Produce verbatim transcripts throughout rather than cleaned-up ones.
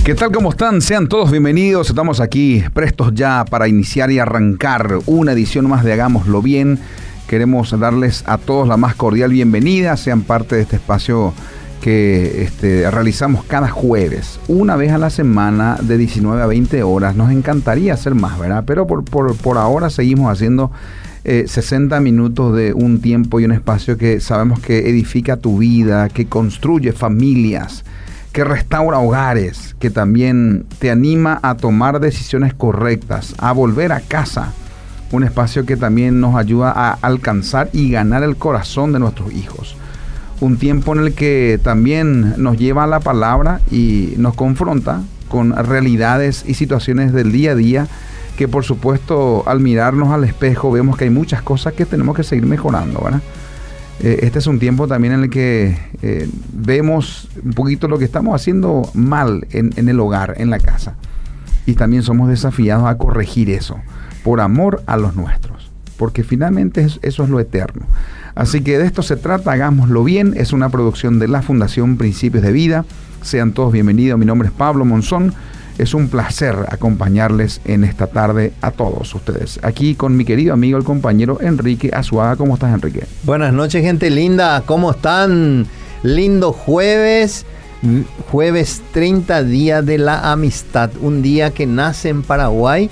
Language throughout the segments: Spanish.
¿Qué tal? ¿Cómo están? Sean todos bienvenidos. Estamos aquí prestos ya para iniciar y arrancar una edición más de Hagámoslo Bien. Queremos darles a todos la más cordial bienvenida. Sean parte de este espacio que este, realizamos cada jueves, una vez a la semana de diecinueve a veinte horas. Nos encantaría hacer más, ¿verdad? Pero por, por, por ahora seguimos haciendo eh, sesenta minutos de un tiempo y un espacio que sabemos que edifica tu vida, que construye familias, que restaura hogares, que también te anima a tomar decisiones correctas, a volver a casa. Un espacio que también nos ayuda a alcanzar y ganar el corazón de nuestros hijos. Un tiempo en el que también nos lleva a la palabra y nos confronta con realidades y situaciones del día a día que, por supuesto, al mirarnos al espejo vemos que hay muchas cosas que tenemos que seguir mejorando, ¿verdad? Este es un tiempo también en el que eh, vemos un poquito lo que estamos haciendo mal en, en el hogar, en la casa. Y también somos desafiados a corregir eso, por amor a los nuestros. Porque finalmente es, eso es lo eterno. Así que de esto se trata, Hagámoslo Bien. Es una producción de la Fundación Principios de Vida. Sean todos bienvenidos. Mi nombre es Pablo Monzón. Es un placer acompañarles en esta tarde a todos ustedes. Aquí con mi querido amigo, el compañero Enrique Azuaga. ¿Cómo estás, Enrique? Buenas noches, gente linda. ¿Cómo están? Lindo jueves. Jueves treinta, Día de la Amistad. Un día que nace en Paraguay.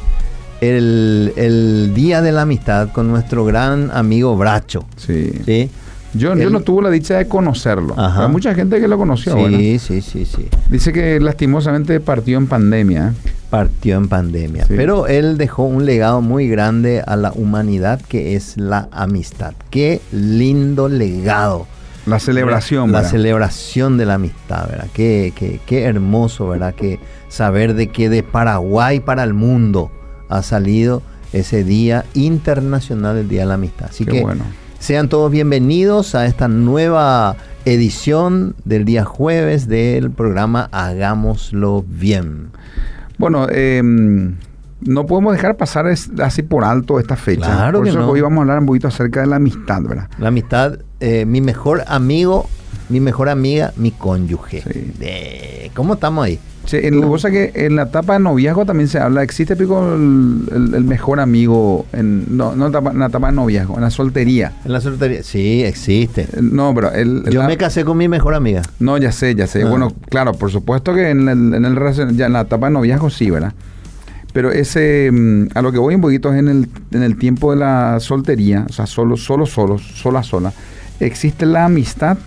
El, el Día de la Amistad con nuestro gran amigo Bracho. Sí. ¿Sí? Yo, el, yo no tuve la dicha de conocerlo. Ajá. Hay mucha gente que lo conoció. Sí, ¿verdad? sí, sí, sí. Dice que lastimosamente partió en pandemia. Partió en pandemia. Sí. Pero él dejó un legado muy grande a la humanidad, que es la amistad. Qué lindo legado. La celebración, La ¿verdad? celebración de la amistad, ¿verdad? Qué, qué, qué hermoso, ¿verdad? Que saber de que de Paraguay para el mundo ha salido ese Día Internacional del Día de la Amistad. Así Qué que bueno. Sean todos bienvenidos a esta nueva edición del día jueves del programa Hagámoslo Bien. Bueno, eh, no podemos dejar pasar es, así por alto esta fecha. Claro por que eso no. Hoy vamos a hablar un poquito acerca de la amistad, ¿verdad? La amistad, eh, mi mejor amigo, mi mejor amiga, mi cónyuge. Sí. De, ¿Cómo estamos ahí? Sí, en, uh. cosa que en la etapa de noviazgo también se habla, existe pico el, el, el mejor amigo, en, no, no en, etapa, en la etapa de noviazgo, en la soltería. En la soltería, sí, existe. No, pero... El, Yo la, me casé con mi mejor amiga. No, ya sé, ya sé. Ah. Bueno, claro, por supuesto que en, el, en, el, ya en la etapa de noviazgo sí, ¿verdad? Pero ese, a lo que voy un poquito es en el, en el tiempo de la soltería, o sea, solo, solo, solo, sola, sola, existe la amistad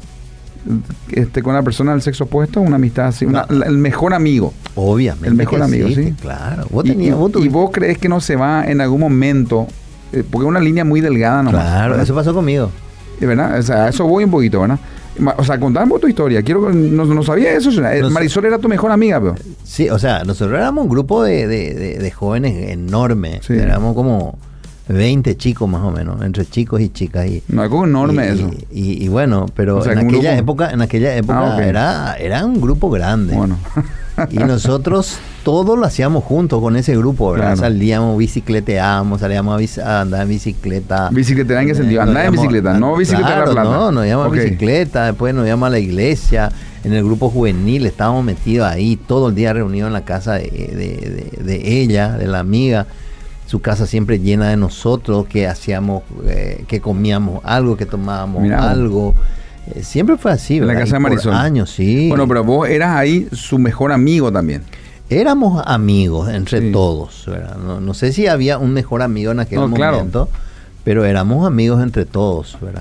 este, con la persona del sexo opuesto, una amistad así, una, no. el mejor amigo. Obviamente. El mejor amigo, existe, sí. Claro. ¿Vos y, tenías, y, vos y vos crees que no se va en algún momento, eh, porque es una línea muy delgada nomás. Claro, ¿verdad? eso pasó conmigo. ¿Verdad? O sea, a eso voy un poquito, ¿verdad? O sea, contame tu historia. Quiero no, no sabía eso. Nos, Marisol era tu mejor amiga, pero. Sí, o sea, nosotros éramos un grupo de, de, de, de jóvenes enorme. Sí. Éramos como veinte chicos más o menos, entre chicos y chicas. Y, no, es como enorme y, eso. Y, y, y bueno, pero o sea, en aquella grupo... época, en aquella época ah, okay. era, era un grupo grande. Bueno. Y nosotros todo lo hacíamos juntos con ese grupo, ¿verdad? Claro. Salíamos, bicicleteábamos, salíamos a, a andar en bicicleta. ¿Bicicletear en qué sentido? ¿Andar en bicicleta? No bicicleta claro, de la plata. No, nos íbamos okay. a bicicleta, después nos íbamos a la iglesia. En el grupo juvenil estábamos metidos ahí, todo el día reunidos en la casa de, de, de, de ella, de la amiga. Su casa siempre llena de nosotros, que hacíamos, eh, que comíamos algo, que tomábamos Mirá. algo. Eh, siempre fue así, ¿verdad? En la casa de Marisol. Por años, sí. Bueno, pero vos eras ahí su mejor amigo también. Éramos amigos entre sí. todos, ¿verdad? No, no sé si había un mejor amigo en aquel no, momento, claro. pero éramos amigos entre todos, ¿verdad?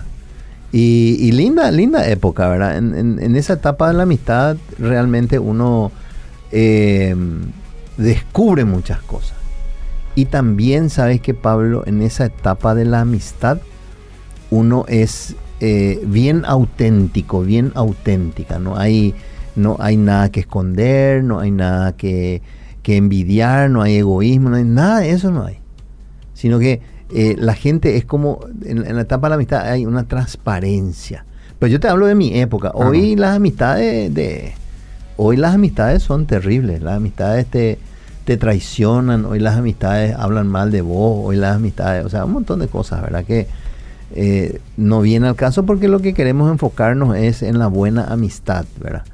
Y, y linda, linda época, ¿verdad? En, en, en esa etapa de la amistad realmente uno eh, descubre muchas cosas. Y también, ¿sabes qué, Pablo? En esa etapa de la amistad, uno es eh, bien auténtico, bien auténtica. No hay, no hay nada que esconder, no hay nada que, que envidiar, no hay egoísmo, no hay nada de eso, no hay. Sino que eh, la gente es como, en, en la etapa de la amistad hay una transparencia. Pero yo te hablo de mi época. Hoy uh-huh. las amistades de... Hoy las amistades son terribles. Las amistades te... te traicionan, hoy las amistades hablan mal de vos, hoy las amistades, o sea, un montón de cosas, ¿verdad? Que eh, no viene al caso porque lo que queremos enfocarnos es en la buena amistad, ¿verdad?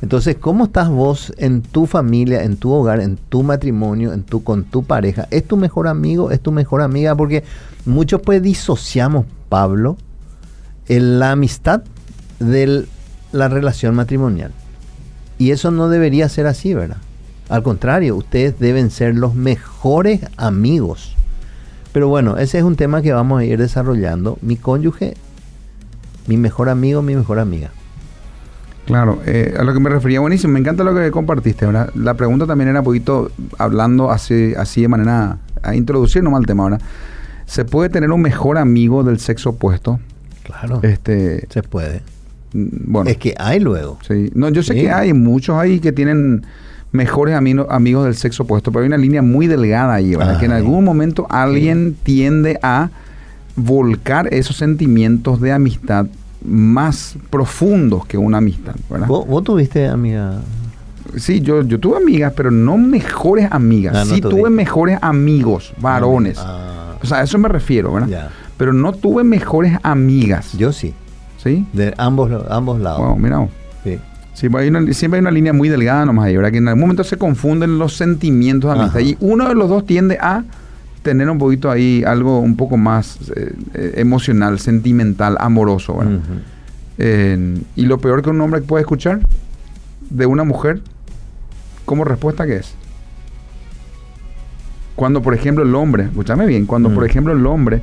Entonces, ¿cómo estás vos en tu familia, en tu hogar, en tu matrimonio, en tu, con tu pareja? ¿Es tu mejor amigo? ¿Es tu mejor amiga? Porque muchos pues disociamos, Pablo, en la amistad de la relación matrimonial. Y eso no debería ser así, ¿verdad? Al contrario, ustedes deben ser los mejores amigos. Pero bueno, ese es un tema que vamos a ir desarrollando. Mi cónyuge, mi mejor amigo, mi mejor amiga. Claro, eh, a lo que me refería, buenísimo, me encanta lo que compartiste, ¿verdad? La pregunta también era un poquito hablando así, así de manera a introducir nomás el tema, ¿verdad? ¿Se puede tener un mejor amigo del sexo opuesto? Claro, este, se puede. Bueno, es que hay luego. Sí, no, yo sé sí. que hay muchos ahí que tienen mejores amigos, amigos del sexo opuesto, pero hay una línea muy delgada ahí, ¿verdad? Ay. Que en algún momento alguien sí. tiende a volcar esos sentimientos de amistad más profundos que una amistad, ¿verdad? ¿Vos, vos tuviste amiga? Sí, yo, yo tuve amigas, pero no mejores amigas. Ah, no sí tuviste. Tuve mejores amigos, varones. Ah. O sea, a eso me refiero, ¿verdad? Ya. Pero no tuve mejores amigas. Yo sí. ¿Sí? De ambos, ambos lados. Wow, mira. Sí. Siempre hay, una, siempre hay una línea muy delgada nomás ahí, ¿verdad? Que en algún momento se confunden los sentimientos de amistad. Ajá. Y uno de los dos tiende a tener un poquito ahí algo un poco más eh, eh, emocional, sentimental, amoroso, ¿verdad? Uh-huh. Eh, y lo peor que un hombre puede escuchar de una mujer, como respuesta, ¿qué es? Cuando, por ejemplo, el hombre, escúchame bien, cuando, uh-huh. por ejemplo, el hombre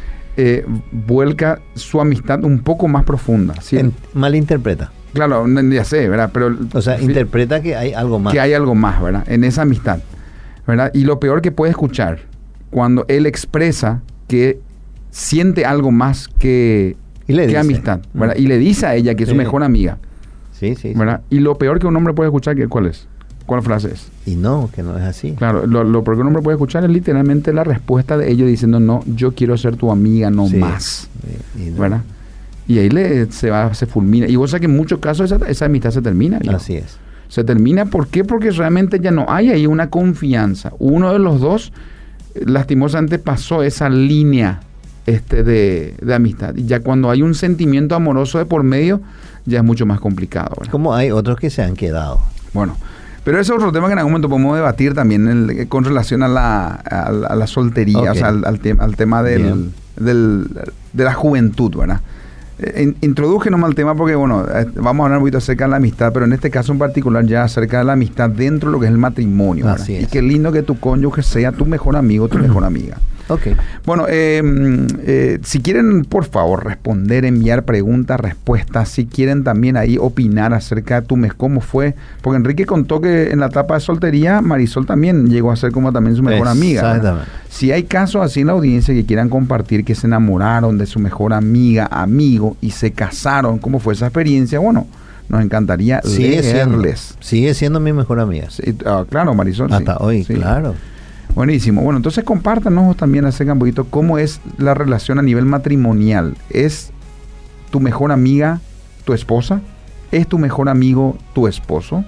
eh, vuelca su amistad un poco más profunda. ¿Sí? En, malinterpreta. Claro, ya sé, ¿verdad? Pero, o sea, sí, interpreta que hay algo más. Que hay algo más, ¿verdad? En esa amistad, ¿verdad? Y lo peor que puede escuchar, cuando él expresa que siente algo más que, que amistad, ¿verdad? Mm. Y le dice a ella que es sí. su mejor amiga. Sí, sí, ¿verdad? Sí. Y lo peor que un hombre puede escuchar, ¿cuál es? ¿Cuál frase es? Y no, que no es así. Claro, lo, lo peor que un hombre puede escuchar es literalmente la respuesta de ellos diciendo, no, yo quiero ser tu amiga, no sí. más. Sí. Y no. ¿verdad? Y ahí le, se va, se fulmina. Y vos sabés que en muchos casos esa, esa amistad se termina. ¿no? Así es. Se termina, ¿por qué? Porque realmente ya no hay ahí una confianza. Uno de los dos lastimosamente pasó esa línea este de, de amistad. Y ya cuando hay un sentimiento amoroso de por medio, ya es mucho más complicado, ¿verdad? Como hay otros que se han quedado. Bueno, pero ese es otro tema que en algún momento podemos debatir también el, con relación a la, a la, a la soltería, okay. o sea, al, al, te, al tema del, del, de la juventud, ¿verdad? Eh, introduje nomás el tema porque, bueno, eh, vamos a hablar un poquito acerca de la amistad, pero en este caso en particular ya acerca de la amistad dentro de lo que es el matrimonio. Así es. Y qué lindo que tu cónyuge sea tu mejor amigo, tu mejor amiga. Ok. Bueno, eh, eh, si quieren, por favor, responder, enviar preguntas, respuestas, si quieren también ahí opinar acerca de tu mes, cómo fue, porque Enrique contó que en la etapa de soltería, Marisol también llegó a ser como también su mejor amiga. Exactamente. Si hay casos así en la audiencia que quieran compartir que se enamoraron de su mejor amiga, amigo y se casaron, ¿cómo fue esa experiencia? Bueno, nos encantaría sigue leerles. Siendo, sigue siendo mi mejor amiga. Sí, uh, claro, Marisol. Hasta sí, hoy, sí. claro. Buenísimo. Bueno, entonces compártanos también acerca un poquito cómo es la relación a nivel matrimonial. ¿Es tu mejor amiga tu esposa? ¿Es tu mejor amigo tu esposo?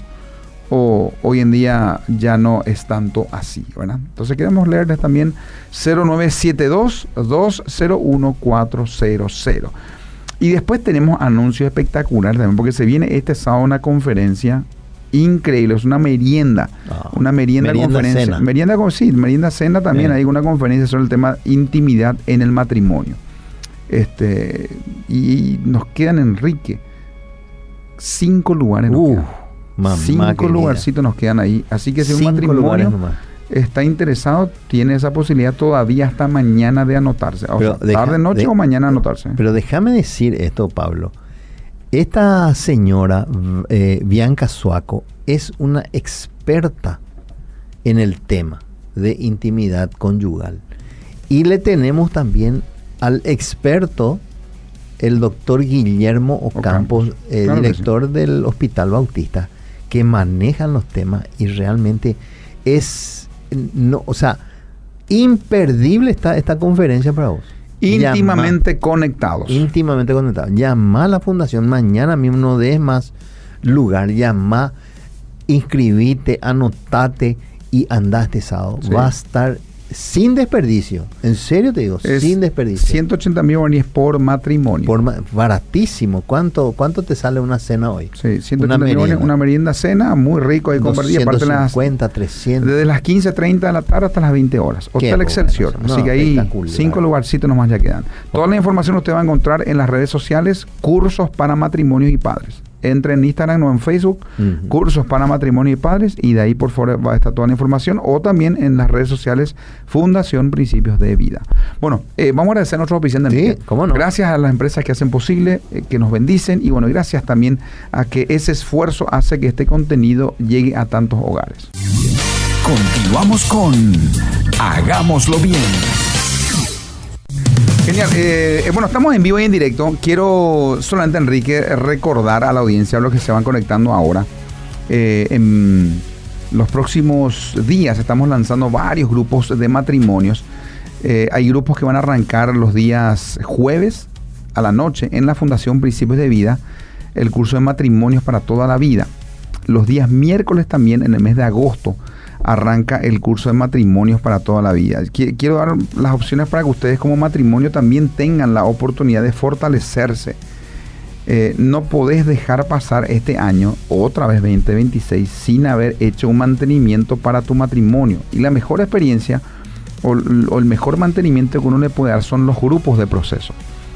¿O hoy en día ya no es tanto así, ¿verdad? Entonces queremos leerles también cero nueve siete dos, dos cero uno, cuatro cero cero. Y después tenemos anuncios espectaculares también, porque se viene este sábado una conferencia increíble, es una merienda, oh, una merienda, merienda conferencia, cena. merienda sí, merienda cena también, Bien. Hay una conferencia sobre el tema intimidad en el matrimonio. Este, y nos quedan, Enrique, cinco lugares, nos uh, quedan. Mamá cinco querida. lugarcitos nos quedan ahí, así que si cinco un matrimonio lugares, está interesado, tiene esa posibilidad todavía hasta mañana de anotarse, o sea, deja, tarde, noche de, o mañana anotarse. Pero déjame decir esto, Pablo. Esta señora, eh, Bianca Suaco, es una experta en el tema de intimidad conyugal. Y le tenemos también al experto, el doctor Guillermo Ocampos, eh, claro director sí. del Hospital Bautista, que manejan los temas y realmente es, no, o sea, imperdible está esta conferencia para vos. Íntimamente Llama, conectados. Íntimamente conectados. Llama a la fundación mañana mismo, no des más lugar. Llama, inscribite, anotate y andá este sábado. Sí. Va a estar sin desperdicio. En serio te digo, es sin desperdicio. ciento ochenta mil guaraníes por matrimonio. Por ma baratísimo. ¿Cuánto, ¿Cuánto te sale una cena hoy? Sí, ciento ochenta mil guaraníes, una merienda cena, muy rico ahí compartida. Aparte las cincuenta, trescientos. Desde las quince treinta de la tarde hasta las veinte horas. Hotel Excelsior. Bueno, así no, que ahí cinco lugarcitos nomás ya quedan. Toda la información usted va a encontrar en las redes sociales, Cursos para Matrimonios y Padres. Entre en Instagram o en Facebook, uh-huh. Cursos para Matrimonio y Padres, y de ahí por favor va a estar toda la información, o también en las redes sociales Fundación Principios de Vida. Bueno, eh, vamos a agradecer a nuestros oficiantes. Sí, ¿cómo no? Gracias a las empresas que hacen posible, eh, que nos bendicen, y bueno, gracias también a que ese esfuerzo hace que este contenido llegue a tantos hogares. Continuamos con Hagámoslo Bien. Genial. Eh, bueno, estamos en vivo y en directo. Quiero solamente, Enrique, recordar a la audiencia, a los que se van conectando ahora. Eh, en los próximos días estamos lanzando varios grupos de matrimonios. Eh, hay grupos que van a arrancar los días jueves a la noche en la Fundación Principios de Vida, el curso de matrimonios para toda la vida. Los días miércoles también, en el mes de agosto, arranca el curso de matrimonios para toda la vida. Quiero dar las opciones para que ustedes como matrimonio también tengan la oportunidad de fortalecerse. Eh, no podés dejar pasar este año, otra vez veinte veintiséis, sin haber hecho un mantenimiento para tu matrimonio. Y la mejor experiencia o, o el mejor mantenimiento que uno le puede dar son los grupos de proceso.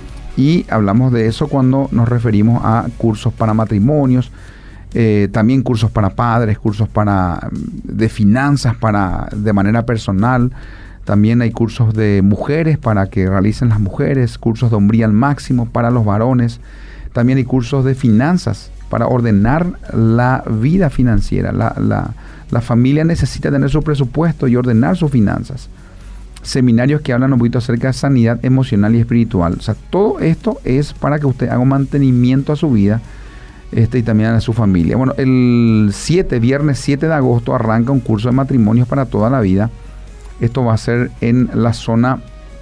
Y hablamos de eso cuando nos referimos a cursos para matrimonios, Eh, también cursos para padres, cursos para de finanzas para de manera personal. También hay cursos de mujeres para que realicen las mujeres, cursos de hombría al máximo para los varones. También hay cursos de finanzas para ordenar la vida financiera. La, la, la familia necesita tener su presupuesto y ordenar sus finanzas. Seminarios que hablan un poquito acerca de sanidad emocional y espiritual. O sea, todo esto es para que usted haga un mantenimiento a su vida, Este, y también a su familia. Bueno, el siete, viernes siete de agosto, arranca un curso de matrimonios para toda la vida. Esto va a ser en la zona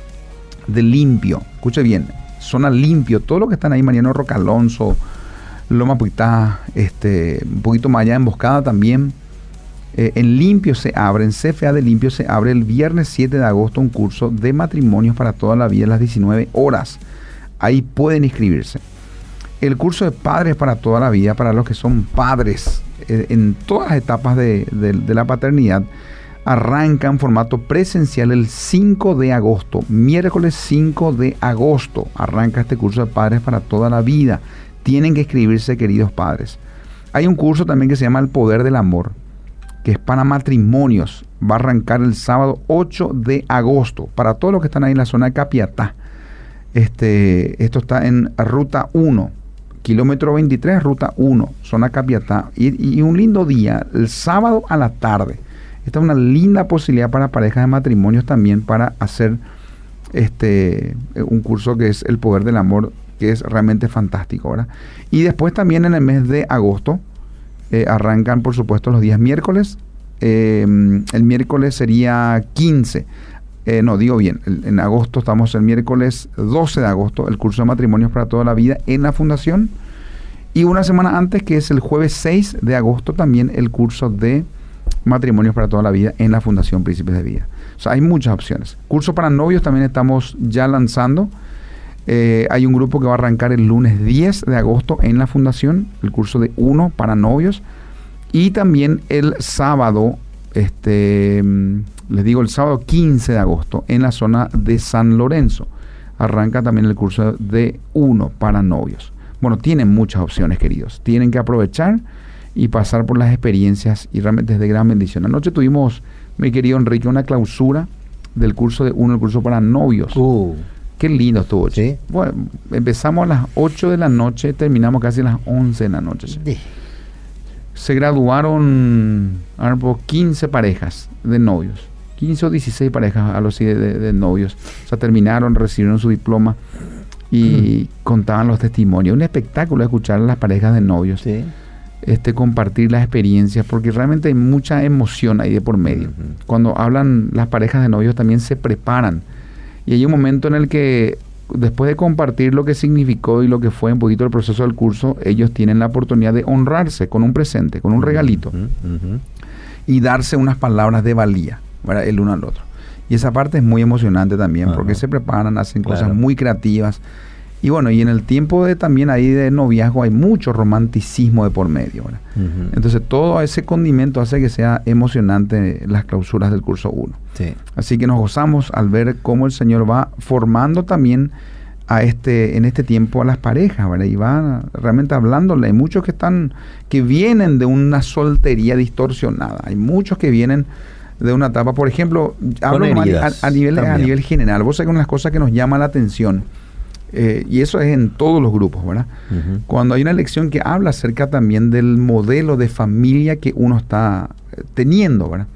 de Limpio. Escuche bien, zona Limpio. Todo lo que están ahí, Mariano Roca Alonso, Loma Puitá, este, un poquito más allá, Emboscada también. Eh, en Limpio se abre, en C F A de Limpio se abre el viernes siete de agosto un curso de matrimonios para toda la vida a las diecinueve horas. Ahí pueden inscribirse. El curso de padres para toda la vida, para los que son padres eh, en todas las etapas de, de, de la paternidad, arranca en formato presencial el cinco de agosto, miércoles cinco de agosto, arranca este curso de padres para toda la vida. Tienen que inscribirse, queridos padres. Hay un curso también que se llama El Poder del Amor, que es para matrimonios. Va a arrancar el sábado ocho de agosto, para todos los que están ahí en la zona de Capiatá. Este, esto está en Ruta uno. Kilómetro veintitrés, Ruta uno, zona Capiatá. Y, y un lindo día, el sábado a la tarde. Esta es una linda posibilidad para parejas de matrimonios también para hacer este un curso que es El Poder del Amor, que es realmente fantástico, ¿verdad? Y después también en el mes de agosto eh, arrancan, por supuesto, los días miércoles. Eh, el miércoles sería quince. Eh, no, digo bien, el, en agosto estamos el miércoles doce de agosto, el curso de matrimonios para toda la vida en la Fundación. Y una semana antes, que es el jueves seis de agosto, también el curso de matrimonios para toda la vida en la Fundación Príncipes de Vida. O sea, hay muchas opciones. Curso para novios también estamos ya lanzando. Eh, hay un grupo que va a arrancar el lunes diez de agosto en la Fundación, el curso de uno para novios. Y también el sábado, este... les digo, el sábado quince de agosto en la zona de San Lorenzo arranca también el curso de uno para novios. Bueno, tienen muchas opciones, queridos. Tienen que aprovechar y pasar por las experiencias, y realmente es de gran bendición. Anoche tuvimos, mi querido Enrique, una clausura del curso de uno, el curso para novios. Uh, Qué lindo estuvo. ¿Sí? Bueno, empezamos a las ocho de la noche, terminamos casi a las once de la noche. ¿Sí? Se graduaron quince parejas de novios. quince o dieciséis parejas a los de, de, de novios. O sea, terminaron, recibieron su diploma y uh-huh. contaban los testimonios. Un espectáculo escuchar a las parejas de novios. Sí. Este, compartir las experiencias, porque realmente hay mucha emoción ahí de por medio. Uh-huh. Cuando hablan las parejas de novios también se preparan. Y hay un momento en el que, después de compartir lo que significó y lo que fue un poquito el proceso del curso, ellos tienen la oportunidad de honrarse con un presente, con un regalito. Uh-huh. Uh-huh. Y darse unas palabras de valía, ¿verdad?, el uno al otro. Y esa parte es muy emocionante también, Ajá. porque se preparan, hacen Claro. cosas muy creativas. Y bueno, y en el tiempo de también ahí de noviazgo hay mucho romanticismo de por medio, ¿verdad? Uh-huh. Entonces todo ese condimento hace que sea emocionante las clausuras del curso uno. Sí. Así que nos gozamos al ver cómo el Señor va formando también a este, en este tiempo a las parejas, ¿verdad? Y va realmente hablándole. Hay muchos que están, que vienen de una soltería distorsionada. Hay muchos que vienen de una etapa, por ejemplo, hablo a, a, nivel, a nivel general. Vos sabés que una de las cosas que nos llama la atención, eh, y eso es en todos los grupos, ¿verdad? Uh-huh. Cuando hay una lección que habla acerca también del modelo de familia que uno está teniendo, ¿verdad?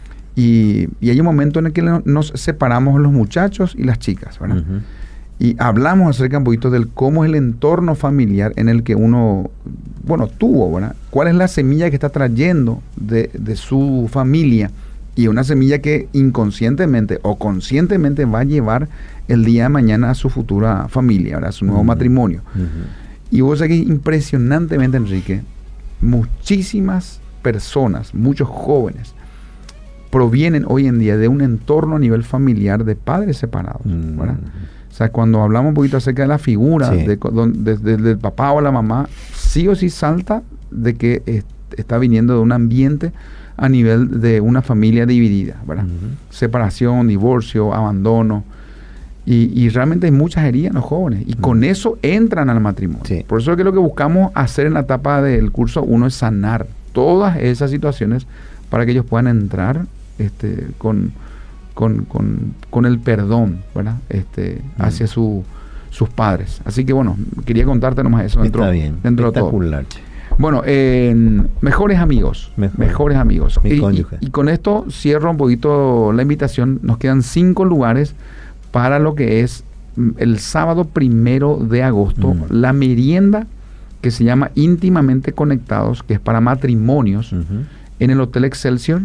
Y, y hay un momento en el que nos separamos los muchachos y las chicas, ¿verdad? Uh-huh. Y hablamos acerca un poquito del cómo es el entorno familiar en el que uno, bueno, tuvo, ¿verdad? ¿Cuál es la semilla que está trayendo de, de su familia? Y una semilla que inconscientemente o conscientemente va a llevar el día de mañana a su futura familia, ¿verdad? A su nuevo uh-huh. matrimonio. Uh-huh. Y vos sabés que impresionantemente, Enrique, muchísimas personas, muchos jóvenes, provienen hoy en día de un entorno a nivel familiar de padres separados, uh-huh. ¿verdad? O sea, cuando hablamos un poquito acerca de la figura sí. de, de, de, del papá o la mamá, sí o sí salta de que es, está viniendo de un ambiente a nivel de una familia dividida, ¿verdad? Uh-huh. Separación, divorcio, abandono. Y, y realmente hay muchas heridas en los jóvenes. Y uh-huh. con eso entran al matrimonio. Sí. Por eso es que lo que buscamos hacer en la etapa del curso uno es sanar todas esas situaciones para que ellos puedan entrar este, con, con, con, con el perdón, ¿verdad? Este, uh-huh. hacia su, sus padres. Así que bueno, quería contarte nomás eso dentro, Está bien. dentro de todo. Bueno, eh, mejores amigos, Mejor. mejores amigos. Mi y, cónyuge. Y, y con esto cierro un poquito la invitación. Nos quedan cinco lugares para lo que es el sábado primero de agosto, uh-huh. la merienda que se llama Íntimamente Conectados, que es para matrimonios, uh-huh. en el Hotel Excelsior.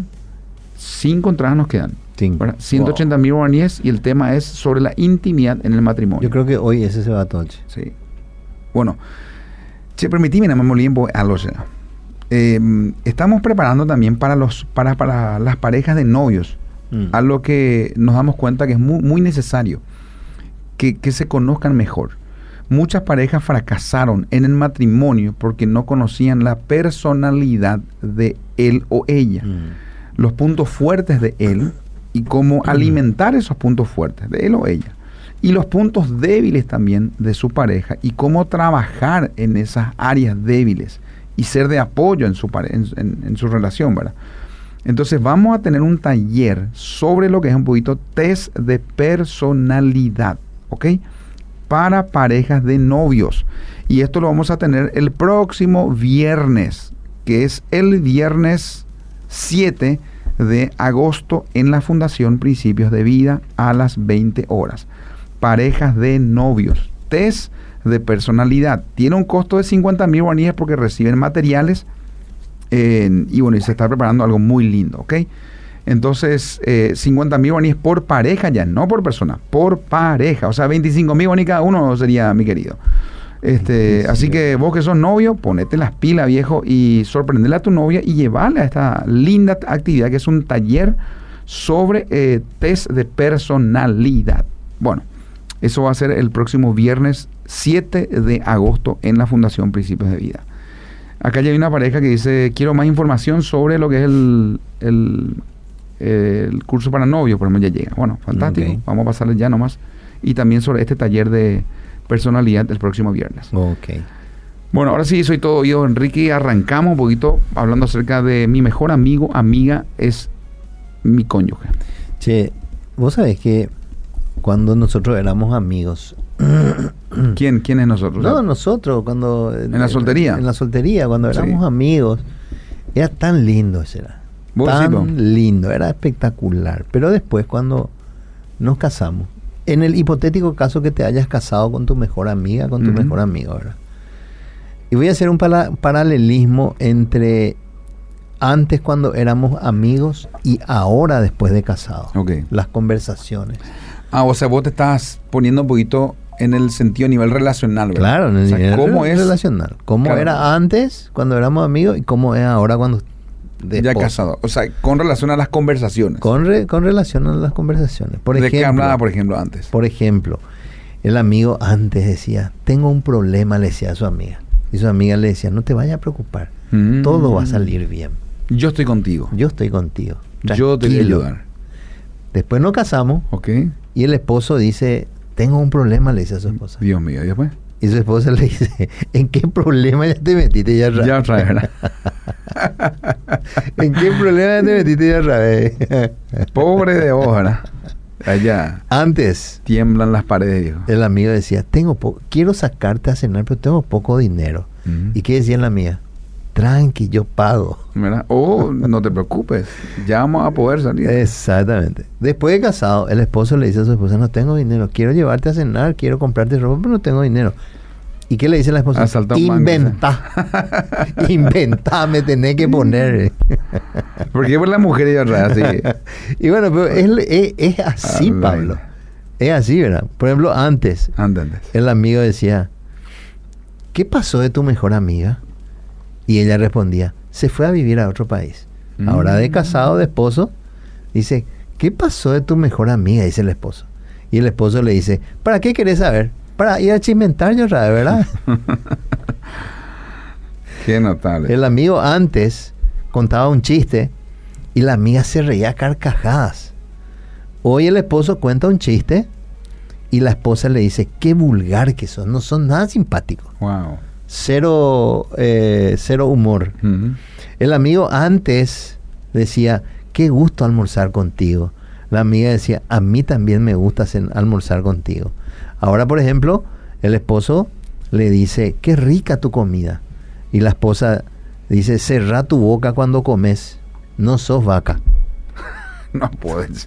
Cinco entradas nos quedan. Cinco. ciento ochenta mil guaraníes y el tema es sobre la intimidad en el matrimonio. Yo creo que hoy ese se va a toche. Sí. Bueno. Che, permitime, nada más tiempo a los eh, estamos preparando también para los para, para las parejas de novios, mm. a lo que nos damos cuenta que es muy, muy necesario que, que se conozcan mejor. Muchas parejas fracasaron en el matrimonio porque no conocían la personalidad de él o ella, mm. los puntos fuertes de él y cómo mm. alimentar esos puntos fuertes de él o ella. Y los puntos débiles también de su pareja y cómo trabajar en esas áreas débiles y ser de apoyo en su, pare- en, en, en su relación, ¿verdad? Entonces vamos a tener un taller sobre lo que es un poquito test de personalidad, ¿ok? Para parejas de novios. Y esto lo vamos a tener el próximo viernes, que es el viernes siete de agosto en la Fundación Principios de Vida a las veinte horas. Parejas de novios, test de personalidad. Tiene un costo de cincuenta mil guaraníes porque reciben materiales eh, y bueno, y se está preparando algo muy lindo, ¿ok? Entonces, eh, cincuenta mil guaraníes por pareja ya, no por persona, por pareja. O sea, veinticinco mil guaraníes cada uno sería, mi querido. Este, sí, así sí. que vos que sos novio, ponete las pilas, viejo, y sorprendele a tu novia y llevarle a esta linda actividad que es un taller sobre eh, test de personalidad. Bueno, eso va a ser el próximo viernes siete de agosto en la Fundación Principios de Vida. Acá ya hay una pareja que dice, quiero más información sobre lo que es el, el, el curso para novios, por ejemplo, ya llega. Bueno, fantástico, okay. Vamos a pasarles ya nomás. Y también sobre este taller de personalidad el próximo viernes. Ok. Bueno, ahora sí, soy todo oído, Enrique. Arrancamos un poquito hablando acerca de mi mejor amigo, amiga, es mi cónyuge. Che, vos sabés que cuando nosotros éramos amigos. ¿Quién? ¿Quién es nosotros? No, nosotros, cuando... ¿En la soltería? En, en la soltería, cuando éramos sí. amigos. Era tan lindo ese era. Tan sí, lindo, era espectacular. Pero después cuando nos casamos, en el hipotético caso que te hayas casado con tu mejor amiga, con tu uh-huh. mejor amigo, ¿verdad? Y voy a hacer un para- paralelismo entre antes cuando éramos amigos y ahora después de casados. Okay. Las conversaciones. Ah, o sea, vos te estás poniendo un poquito en el sentido a nivel relacional, ¿verdad? Claro, en el o sea, nivel ¿cómo es? relacional. ¿Cómo claro. era antes cuando éramos amigos y cómo es ahora cuando de ya esposo. casado. O sea, con relación a las conversaciones. Con, re, con relación a las conversaciones. Por ¿De ejemplo, qué hablaba, por ejemplo, antes? Por ejemplo, el amigo antes decía, tengo un problema, le decía a su amiga. Y su amiga le decía, no te vayas a preocupar. Mm. Todo va a salir bien. Yo estoy contigo. Yo estoy contigo. Tranquilo. Yo te voy a ayudar. Después nos casamos. Ok. Y el esposo dice, tengo un problema, le dice a su esposa. Dios mío, ¿y después? Y su esposa le dice, ¿en qué problema ya te metiste ya otra vez? Ya otra vez, ¿verdad? ¿En qué problema ya te metiste ya otra vez? Pobre de vos, ¿verdad? Allá. Antes. Tiemblan las paredes, dijo. El amigo decía, tengo po- quiero sacarte a cenar, pero tengo poco dinero. Uh-huh. ¿Y qué decía la amiga? Tranqui, yo pago. ¿Verdad? Oh, no te preocupes, ya vamos a poder salir. Exactamente. Después de casado, el esposo le dice a su esposa, no tengo dinero, quiero llevarte a cenar, quiero comprarte ropa, pero no tengo dinero. ¿Y qué le dice la esposa? Inventa. Inventa, me tenés que poner. ¿Por qué por la mujer y otra así? Y bueno, pero es, es, es así, ah, Pablo. Bueno. Es así, ¿verdad? Por ejemplo, antes, antes, el amigo decía, ¿qué pasó de tu mejor amiga? Y ella respondía, se fue a vivir a otro país. Mm. Ahora de casado, de esposo, dice, ¿qué pasó de tu mejor amiga? Dice el esposo. Y el esposo le dice, ¿para qué querés saber? Para ir a chimentar yo otra vez, ¿verdad? Qué notable. El amigo antes contaba un chiste y la amiga se reía a carcajadas. Hoy el esposo cuenta un chiste y la esposa le dice, qué vulgar que son, no son nada simpáticos. Wow. Cero, eh, cero humor. Uh-huh. El amigo antes decía, qué gusto almorzar contigo. La amiga decía, a mí también me gusta almorzar contigo. Ahora, por ejemplo, el esposo le dice, qué rica tu comida. Y la esposa dice, cerrá tu boca cuando comes, no sos vaca. No puedes.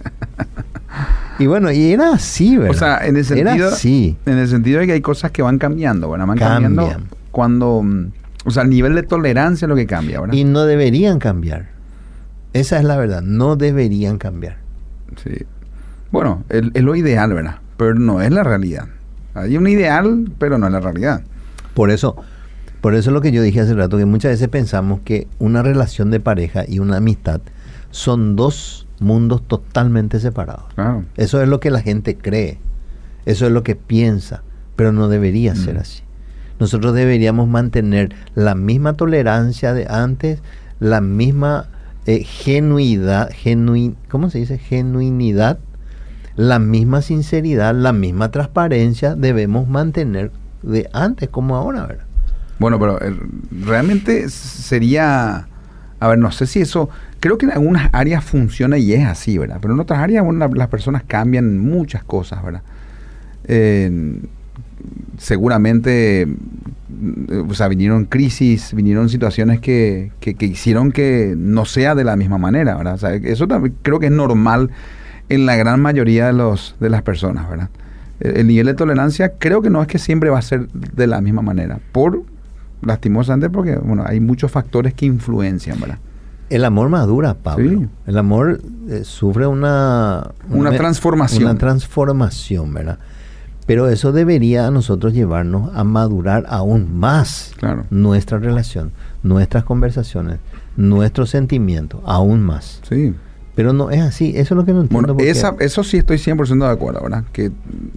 Y bueno, y era así, ¿verdad? O sea, en el sentido, era así. En el sentido de que hay cosas que van cambiando, ¿verdad? Van Cambian. cambiando cuando, o sea, el nivel de tolerancia es lo que cambia, ¿verdad? Y no deberían cambiar. Esa es la verdad, no deberían cambiar. Sí. Bueno, es, es lo ideal, ¿verdad? Pero no es la realidad. Hay un ideal, pero no es la realidad. Por eso, por eso es lo que yo dije hace rato, que muchas veces pensamos que una relación de pareja y una amistad son dos mundos totalmente separados. Claro. Eso es lo que la gente cree. Eso es lo que piensa. Pero no debería mm. ser así. Nosotros deberíamos mantener la misma tolerancia de antes, la misma eh, genuidad, genuin, ¿cómo se dice? Genuinidad, la misma sinceridad, la misma transparencia debemos mantener de antes como ahora, ¿verdad? Bueno, pero eh, realmente sería, a ver, no sé si eso, creo que en algunas áreas funciona y es así, ¿verdad? Pero en otras áreas, bueno, las personas cambian muchas cosas, ¿verdad? Eh, seguramente, o sea, vinieron crisis, vinieron situaciones que, que, que hicieron que no sea de la misma manera, ¿verdad? O sea, eso también creo que es normal en la gran mayoría de los de las personas, ¿verdad? El, el nivel de tolerancia creo que no es que siempre va a ser de la misma manera, por lastimosamente porque, bueno, hay muchos factores que influencian, ¿verdad? El amor madura, Pablo. Sí. El amor eh, sufre una, una... Una transformación. Una transformación, ¿verdad? Pero eso debería a nosotros llevarnos a madurar aún más claro. nuestra relación, nuestras conversaciones, nuestros sentimientos, aún más. Sí. Pero no es así, eso es lo que no entiendo. Bueno, esa, eso sí estoy cien por ciento de acuerdo, ¿verdad? Que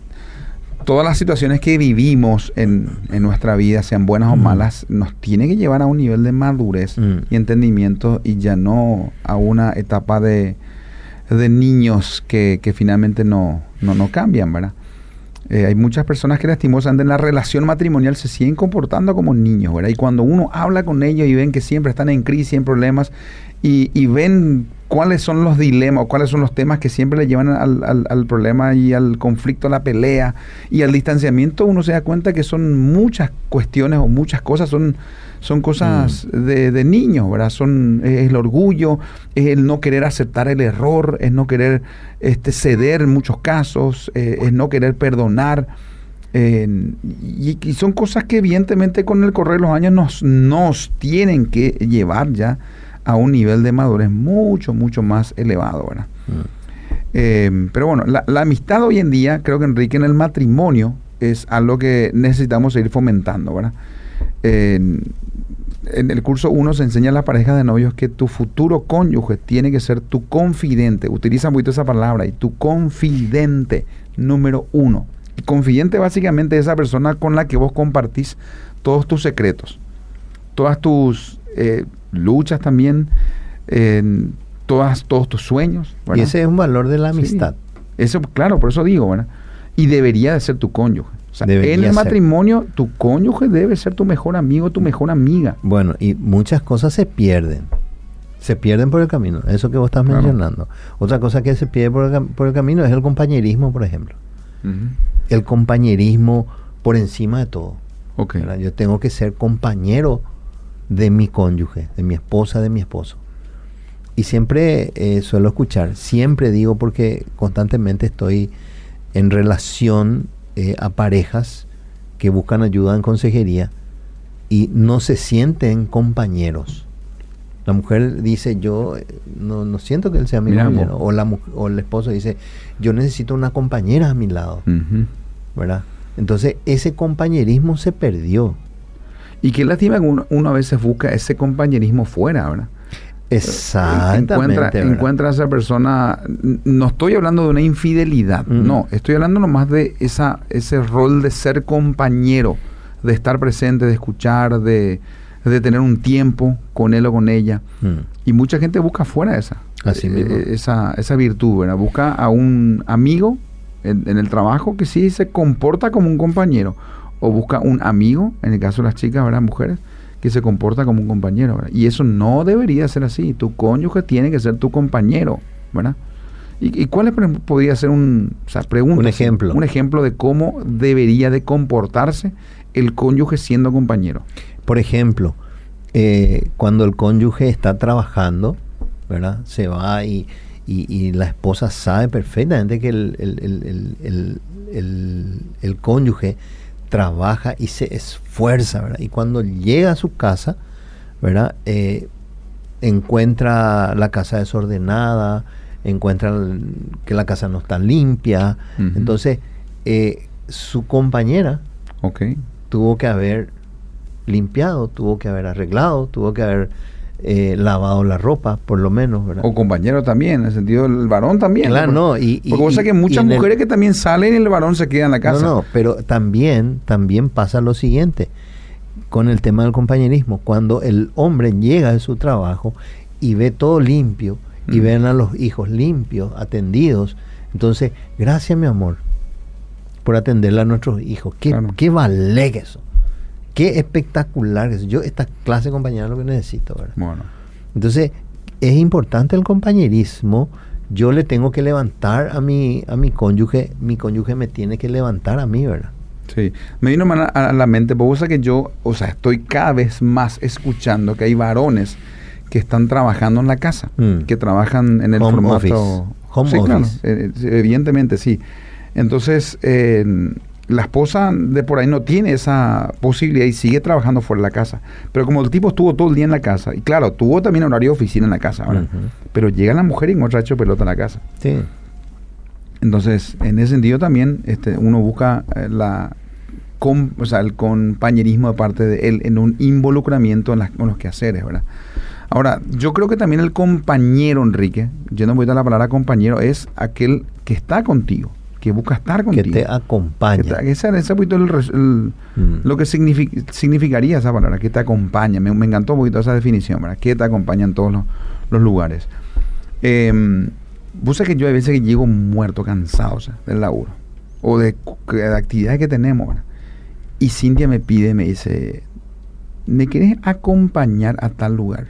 todas las situaciones que vivimos en, en nuestra vida, sean buenas o mm. malas, nos tiene que llevar a un nivel de madurez mm. y entendimiento y ya no a una etapa de, de niños que, que finalmente no, no, no cambian, ¿verdad? Eh, hay muchas personas que lastimosamente en la relación matrimonial se siguen comportando como niños, ¿verdad? Y cuando uno habla con ellos y ven que siempre están en crisis, en problemas, y, y ven cuáles son los dilemas, cuáles son los temas que siempre le llevan al, al, al problema y al conflicto, a la pelea y al distanciamiento, uno se da cuenta que son muchas cuestiones o muchas cosas, son, son cosas mm. de, de niños, ¿verdad? Son, es el orgullo, es el no querer aceptar el error, es no querer este, ceder en muchos casos, eh, es no querer perdonar. Eh, y, y son cosas que evidentemente con el correr de los años nos, nos tienen que llevar ya a un nivel de madurez mucho, mucho más elevado, ¿verdad? Mm. Eh, pero bueno, la, la amistad hoy en día, creo que, Enrique, en el matrimonio es algo que necesitamos seguir fomentando, ¿verdad? Eh, en el curso uno se enseña a las parejas de novios que tu futuro cónyuge tiene que ser tu confidente. Utiliza un poquito esa palabra, y tu confidente número uno. Y confidente básicamente es esa persona con la que vos compartís todos tus secretos, todas tus eh, luchas también, eh, todas, todos tus sueños, ¿verdad? Y ese es un valor de la amistad. Sí. Eso, claro, por eso digo, ¿verdad? Y debería de ser tu cónyuge. O sea, Debería en el ser. matrimonio, tu cónyuge debe ser tu mejor amigo, tu mejor amiga. Bueno, y muchas cosas se pierden. Se pierden por el camino. Eso que vos estás Claro. mencionando. Otra cosa que se pierde por el, cam- por el camino es el compañerismo, por ejemplo. Uh-huh. El compañerismo por encima de todo. Ok. ¿Verdad? Yo tengo que ser compañero de mi cónyuge, de mi esposa, de mi esposo. Y siempre eh, suelo escuchar, siempre digo, porque constantemente estoy en relación eh, a parejas que buscan ayuda en consejería y no se sienten compañeros. La mujer dice, yo eh, no, no siento que él sea mi Mira, compañero. vos. O, la, mu- o el esposo dice, yo necesito una compañera a mi lado. Uh-huh. ¿Verdad? Entonces ese compañerismo se perdió. Y qué lástima que uno, uno a veces busca ese compañerismo fuera, ¿verdad? Exactamente. Encuentra, ¿verdad? encuentra a esa persona. n- No estoy hablando de una infidelidad, Mm. no. Estoy hablando nomás de esa, ese rol de ser compañero, de estar presente, de escuchar, de, de tener un tiempo con él o con ella. Mm. Y mucha gente busca fuera esa, Así eh, mismo. esa, esa virtud, ¿verdad? Busca a un amigo en, en el trabajo que sí se comporta como un compañero. O busca un amigo, en el caso de las chicas, ¿verdad? Mujeres, que se comporta como un compañero, ¿verdad? Y eso no debería ser así. Tu cónyuge tiene que ser tu compañero, ¿verdad? ¿Y, y cuál es, por ejemplo, podría ser un, o sea, pregunta, Un ejemplo. un ejemplo de cómo debería de comportarse el cónyuge siendo compañero? Por ejemplo, eh, cuando el cónyuge está trabajando, ¿verdad? Se va y, y, y la esposa sabe perfectamente que el, el, el, el, el, el, el cónyuge trabaja y se esfuerza, ¿verdad? Y cuando llega a su casa, ¿verdad? Eh, encuentra la casa desordenada, encuentra el- que la casa no está limpia. Ujú. Entonces, eh, su compañera Ok. tuvo que haber limpiado, tuvo que haber arreglado, tuvo que haber eh, lavado la ropa, por lo menos, ¿verdad? O compañero también, en el sentido del varón también. Claro, ¿no? no, y- y- Porque vos sabés que y- muchas y en el- mujeres que también salen y el varón se queda en la casa. No, no, pero también, también pasa lo siguiente con el tema del compañerismo. Cuando el hombre llega de su trabajo y ve todo limpio y Mm. ven a los hijos limpios, atendidos, entonces, gracias, mi amor, por atenderle a nuestros hijos. Qué, Claro. qué vale que eso. Qué espectacular que eso. Yo, esta clase de compañera es lo que necesito, ¿verdad? Bueno. Entonces, es importante el compañerismo. Yo le tengo que levantar a mi, a mi cónyuge, mi cónyuge me tiene que levantar a mí, ¿verdad? Sí, me vino a, a la mente, porque vos sabés que yo, o sea, estoy cada vez más escuchando que hay varones que están trabajando en la casa, Mm. que trabajan en el Home formato... office. Home sí, claro, office. eh, evidentemente, sí. Entonces, eh, la esposa de por ahí no tiene esa posibilidad y sigue trabajando fuera de la casa. Pero como el tipo estuvo todo el día en la casa, y claro, tuvo también horario de oficina en la casa, ¿verdad? Ujú. Pero llega la mujer y encuentra hecho pelota en la casa. Sí. Entonces, en ese sentido también este, uno busca eh, la, com- o sea, el compañerismo de parte de él en un involucramiento en, las, en los quehaceres, ¿verdad? Ahora, yo creo que también el compañero, Enrique, yo no voy a dar la palabra compañero, es aquel que está contigo, que busca estar Que contigo. te acompaña. Que te- ese ese poquito el res- el- Mm. lo que signifi- significaría esa palabra, que te acompaña. Me, me encantó un poquito esa definición, ¿verdad? Que te acompaña en todos los, los lugares. Eh, vos sabés que yo hay veces que llego muerto, cansado, o sea, del laburo, o de, cu- de actividades que tenemos, ¿verdad? Y Cintia me pide, me dice, ¿me querés acompañar a tal lugar?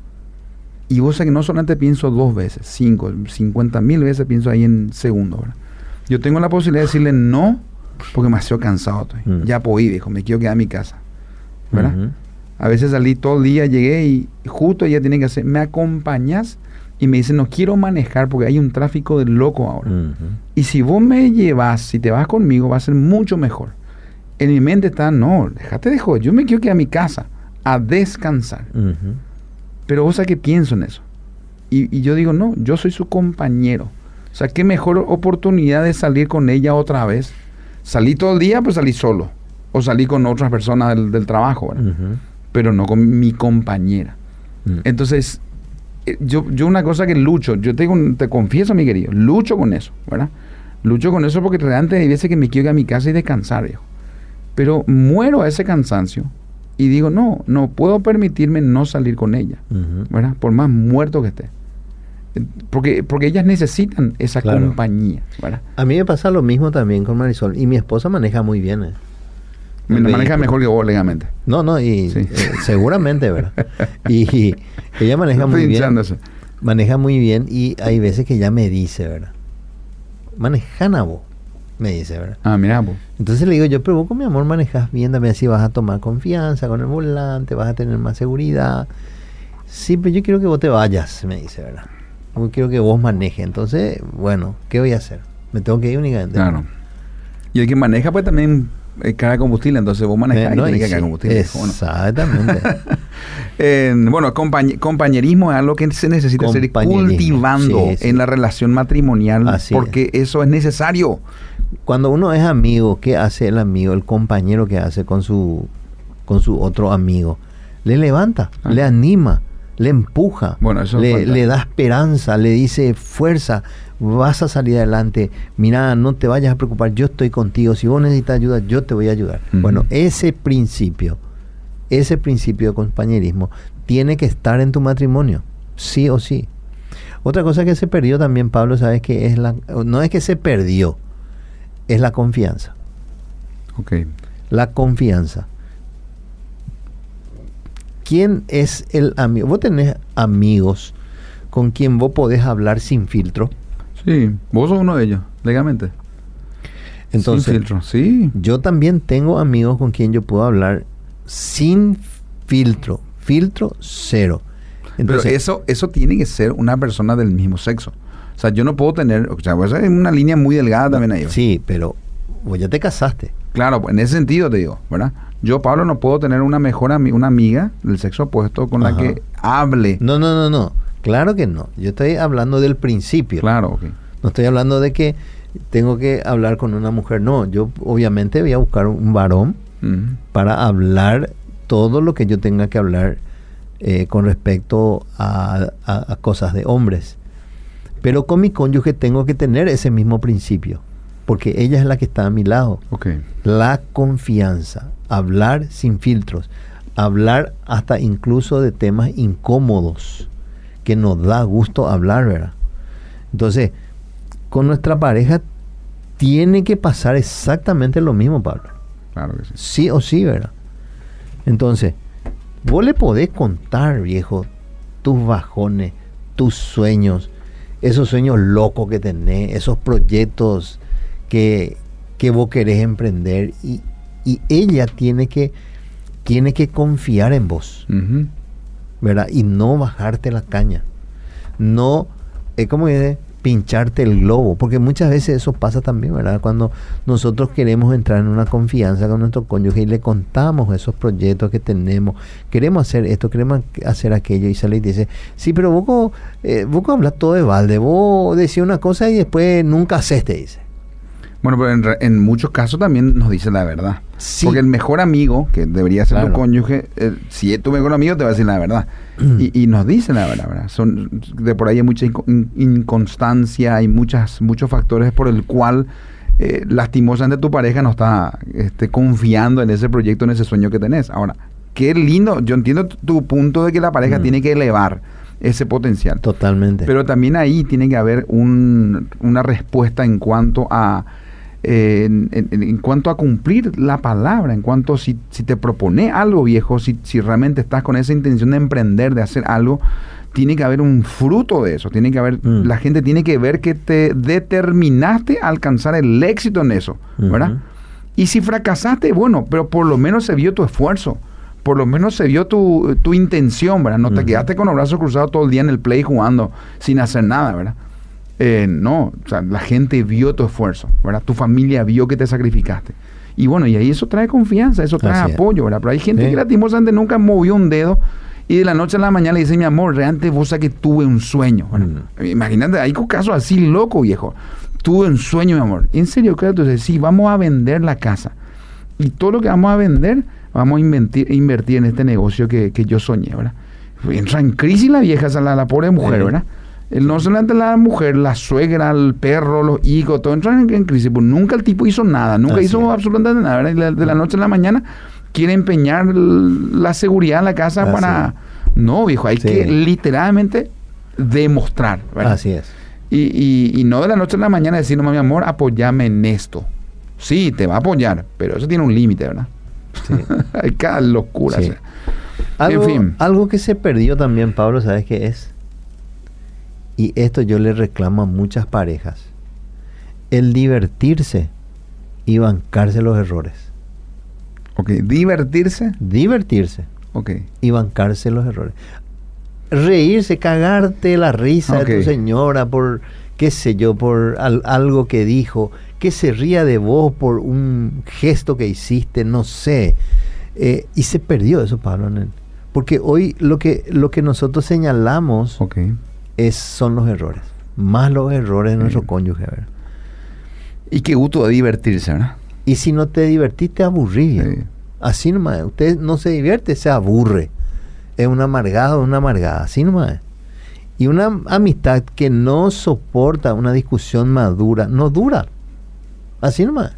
Y vos sabés que no solamente pienso dos veces, cinco, cincuenta mil veces pienso ahí en segundos, ¿verdad? Yo tengo la posibilidad de decirle no, porque me ha sido cansado estoy. Mm. Ya podí, dijo, me quiero quedar en mi casa, ¿verdad? Ujú. A veces salí todo el día, llegué y justo ella tiene que hacer, ¿me acompañas? Y me dice, no quiero manejar porque hay un tráfico de loco ahora. Ujú. Y si vos me llevas, si te vas conmigo, va a ser mucho mejor. En mi mente está, no, déjate de joder, yo me quiero quedar a mi casa a descansar. Ujú. Pero vos sabés que pienso en eso. Y, y yo digo, no, yo soy su compañero. O sea, qué mejor oportunidad de salir con ella otra vez. Salí todo el día, pues salí solo. O salí con otras personas del, del trabajo, ¿verdad? Ujú. pero no con mi compañera. Mm. Entonces, yo, yo una cosa que lucho, yo te, te confieso, mi querido, lucho con eso, ¿verdad? Lucho con eso porque realmente hay veces que me quiero ir a mi casa y descansar, viejo. Pero muero a ese cansancio y digo, no, no puedo permitirme no salir con ella, uh-huh. ¿verdad? Por más muerto que esté. Porque, porque ellas necesitan esa claro. compañía, ¿verdad? A mí me pasa lo mismo también con Marisol. Y mi esposa maneja muy bien, ¿eh? Me maneja mejor que vos, legalmente. No, no, y sí. eh, seguramente, ¿verdad? Y, y ella maneja muy bien. Maneja muy bien y hay veces que ella me dice, ¿verdad? Manejan a vos, me dice, ¿verdad? Ah, mira vos. Entonces le digo, yo, pero vos con mi amor manejas bien, también así vas a tomar confianza con el volante, vas a tener más seguridad. Sí, pero yo quiero que vos te vayas, me dice, ¿verdad? Yo quiero que vos manejes. Entonces, bueno, ¿qué voy a hacer? Me tengo que ir únicamente. Claro. Y el que maneja, pues también carga combustible, entonces vos manejas eh, no, y tenés que cargar combustible. Exactamente. eh, bueno, compañ- compañerismo es algo que se necesita seguir cultivando sí, sí. en la relación matrimonial, así porque es. Eso es necesario. Cuando uno es amigo, ¿qué hace el amigo, el compañero que hace con su, con su otro amigo? Le levanta, ah. le anima, le empuja, bueno, eso le, le da esperanza, le dice fuerza, vas a salir adelante, mira, no te vayas a preocupar, yo estoy contigo, si vos necesitas ayuda, yo te voy a ayudar. Uh-huh. Bueno, ese principio, ese principio de compañerismo tiene que estar en tu matrimonio, sí o sí. Otra cosa que se perdió también, Pablo, sabes que es la, no es que se perdió, es la confianza. Okay. La confianza. ¿Quién es el amigo? Vos tenés amigos con quien vos podés hablar sin filtro. Sí, vos sos uno de ellos, legalmente. Entonces, sin filtro, sí. Yo también tengo amigos con quien yo puedo hablar sin filtro, filtro cero. Entonces, pero eso, eso tiene que ser una persona del mismo sexo. O sea, yo no puedo tener, o sea, pues, hay una línea muy delgada también ahí. Sí, pero vos ya te casaste. Claro, en ese sentido te digo, ¿verdad? Yo, Pablo, no puedo tener una mejor ami- una amiga del sexo opuesto con Ajá. la que hable. No, no, no, no. Claro que no. Yo estoy hablando del principio. Claro, ok. No estoy hablando de que tengo que hablar con una mujer. No, yo obviamente voy a buscar un varón uh-huh. para hablar todo lo que yo tenga que hablar eh, con respecto a, a, a cosas de hombres. Pero con mi cónyuge tengo que tener ese mismo principio, porque ella es la que está a mi lado. Okay. La confianza, hablar sin filtros, hablar hasta incluso de temas incómodos que nos da gusto hablar, ¿verdad? Entonces, con nuestra pareja tiene que pasar exactamente lo mismo, Pablo. Claro que sí. Sí o sí, ¿verdad? Entonces, vos le podés contar, viejo, tus bajones, tus sueños, esos sueños locos que tenés, esos proyectos que, que vos querés emprender, y, y ella tiene que, tiene que confiar en vos, uh-huh. ¿verdad? Y no bajarte la caña, no, es como dice, pincharte el globo, porque muchas veces eso pasa también, ¿verdad? Cuando nosotros queremos entrar en una confianza con nuestro cónyuge y le contamos esos proyectos que tenemos, queremos hacer esto, queremos hacer aquello, y sale y dice, sí, pero vos, eh, vos hablas todo de balde, vos decís una cosa y después nunca haces, te dice. Bueno, pero en, en muchos casos también nos dice la verdad. Sí. Porque el mejor amigo, que debería ser claro. tu cónyuge, eh, si es tu mejor amigo, te va a decir la verdad. y, y nos dice la verdad, ¿verdad? Son, de por ahí hay mucha in, inconstancia, hay muchas, muchos factores por el cual eh, lastimosamente tu pareja no está este, confiando en ese proyecto, en ese sueño que tenés. Ahora, qué lindo, yo entiendo tu punto de que la pareja mm. tiene que elevar ese potencial. Totalmente. Pero también ahí tiene que haber un, una respuesta en cuanto a Eh, en, en, en cuanto a cumplir la palabra, en cuanto si, si te propone algo, viejo, si, si realmente estás con esa intención de emprender, de hacer algo, tiene que haber un fruto de eso, tiene que haber, mm. la gente tiene que ver que te determinaste a alcanzar el éxito en eso, ¿verdad? Uh-huh. Y si fracasaste, bueno, pero por lo menos se vio tu esfuerzo, por lo menos se vio tu, tu intención, ¿verdad? No uh-huh. te quedaste con los brazos cruzados todo el día en el play jugando sin hacer nada, ¿verdad? Eh, no, o sea, la gente vio tu esfuerzo, ¿verdad? Tu familia vio que te sacrificaste. Y bueno, y ahí eso trae confianza, eso trae Así apoyo, ¿verdad? Pero hay gente sí. que lastimosamente nunca movió un dedo y de la noche a la mañana le dice, mi amor, realmente vos sabés que tuve un sueño. Mm. Imagínate, hay casos así loco, viejo. Tuve un sueño, mi amor. En serio, claro, entonces sí, vamos a vender la casa. Y todo lo que vamos a vender vamos a invertir, invertir en este negocio que, que yo soñé, ¿verdad? Entra en crisis la vieja, la, la pobre mujer, ¿verdad? El, no solamente la mujer, la suegra, el perro, los hijos, todo entra en, en crisis. Pues nunca el tipo hizo nada, nunca Así hizo es. absolutamente nada, ¿verdad? Y de, de la noche a la mañana quiere empeñar la seguridad en la casa Así para... Es. No, viejo, hay sí. que literalmente demostrar, ¿verdad? Así es. Y, y, y no de la noche a la mañana decir, no, mi amor, apóyame en esto. Sí, te va a apoyar, pero eso tiene un límite, ¿verdad? Sí. Hay cada locura. Sí. O sea. Algo, en fin. Algo que se perdió también, Pablo, ¿sabes qué es? Y esto yo le reclamo a muchas parejas. El divertirse y bancarse los errores. Ok, divertirse. Divertirse. Ok. Y bancarse los errores. Reírse, cagarte la risa okay. de tu señora por, qué sé yo, por al, algo que dijo, que se ría de vos por un gesto que hiciste, no sé. Eh, y se perdió eso, Pablo. Porque hoy lo que, lo que nosotros señalamos okay. es, son los errores. Más los errores de sí. nuestro cónyuge, ¿verdad? Y qué gusto de divertirse, ¿verdad? Y si no te divertís, te aburrís. Sí. Así nomás. Usted no se divierte, se aburre. Es un amargado, una amargada. Así nomás. Y una amistad que no soporta una discusión madura, no dura. Así nomás.